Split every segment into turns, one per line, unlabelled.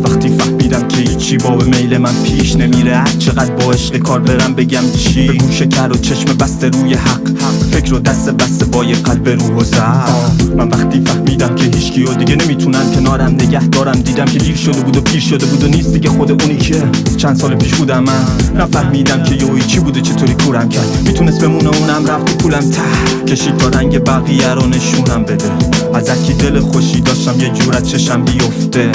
وقتی فهمیدم که هیچی با به میل من پیش نمیره، هر چقدر با عشق کار برم بگم چی، به گوش کر و چشم بسته روی حق، فکر و دست بسته با یه قلب روح و ضعف. من وقتی فهمیدم که هیچکی و دیگه نمیتونن کنارم نگه دارم، دیدم که دیر شده بود و پیر شده بود و نیست دیگه خود اونی که چند سال پیش بودم. من نفهمیدم که یوی چی بوده چطوری کورم کرد، میتونست بمونه اونم رفت پولم ته کشید تا رنگ بقیه رو نشونم بده. از اکی دل خوشی داشتم یه جور از چشم بیفته،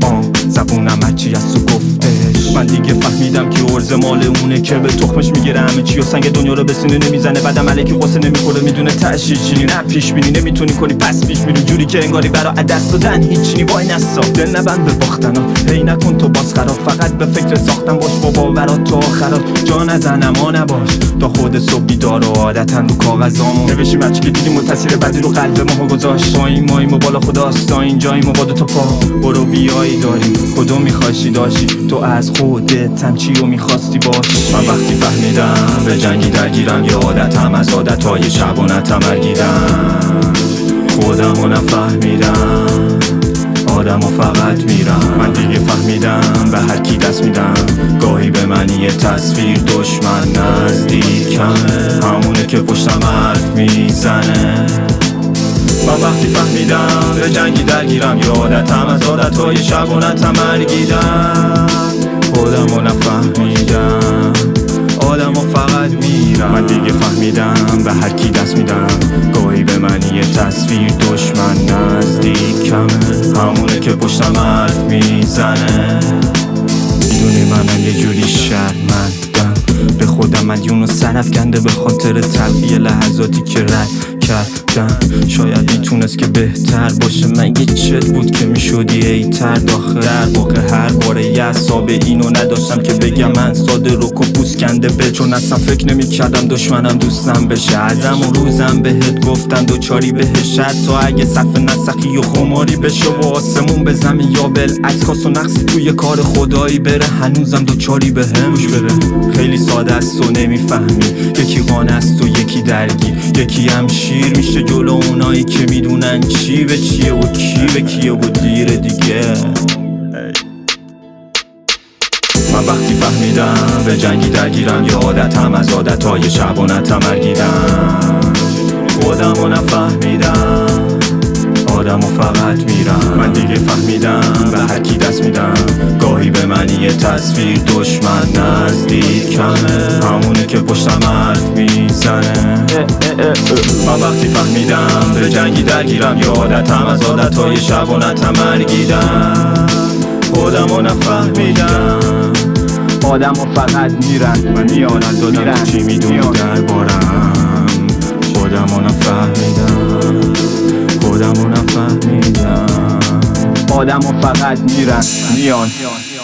زبونم هرچی از تو گفتش. من دیگه فهمیدم که عرض مال اونه که به تخمش میگیره همه چی و سنگ دنیا رو به سینه نمیزنه، بعدم علیکی قصه نمیخوره، میدونه تأشیر چینی نه پیش بینی نمیتونی کنی پس پیش میری جوری که انگاری برا دست دادن هیچ نی. وای نسا دل نبند به باختن هی نکن تو باز خراب، فقط به فکر ساختن باش با باورات تا آخرات. جا نزن اما نباش تا خود صبح بیدار و عادتا رو کاغذامو نوشیم هرچی که دیدیم و تاثیر بدی رو قلب ما گذاشت. ماییم و بالا خداست تا اینجاییم و با دو تا پا برو بیایی داریم، کدوم میخواشی داشتی تو از خودت هم چی رو میخواستی باش. من وقتی فهمیدم به جنگی درگیرم، یه عادتم از عادتهای شبانتم ارگیدم، خودم رو نفهمیدم آدمو فقط میرم. من دیگه فهمیدم به هر کی دست میدم، گاهی به من یه تصویر دشمن نزدیکمه، همونه که پشتم حرف میزنه. من وقتی فهمیدم به جنگی درگیرم، یه عادتم از عادتهای شبانتم ارگیدم، خودم رو نفهمیدم آدمو فقط میرم. من دیگه فهمیدم به هر کی دست میدم، گاهی به من یه تصویر دشمن نزدیکمه، همونه که پشتم حرف میزنه. میدونی من یه جوری شرمندم به خودم، مدیون و سرفکنده به خاطر تلخی لحظاتی که رد کردم. شاید میتونست که بهتر باشه، مگه چت بود که میشدی ایتر داخل. در واقع هر باره یه حساب اینو نداشتم که بگم من ساده رو کپوس کنده به، چون اصلا فکر نمیکردم دشمنم دوستم بشه. ازم و روزم بهت گفتم دوچاری بهش، حتی اگه صف نسخی و خماری بشه و آسمون به زمین یا بالعکس خاص و نقصی توی کار خدایی بره، هنوزم دوچاری بهم گوش بده. خیلی ساده است و نمیفهمی، یکی قانه است و یکی درگیر، یکی هم شیر میشه جلو اونایی که میدونن چی به چیه و کی به کیه و دیر دیگه. من وقتی فهمیدم به جنگی درگیرم، یه عادتم از عادتهای شبانتم ارگیدم، خودم رو نفهمیدم آدمو فقط میرم. من دیگه فهمیدم به هر کی دست میدم، گاهی به من یه تصویر دشمن نزدیکمه، همونه که پشتم حرف میزنه. من وقتی فهمیدم به جنگی درگیرم، یه عادتم از عادتهای شبانتم ارگیدم، خودم رو نفهمیدم آدمو فقط میرن. من میانت دادم چی میدونی دربارم، خودم رو نفهمیدم خودم رو نفهمیدم، آدمو فقط میرن میان.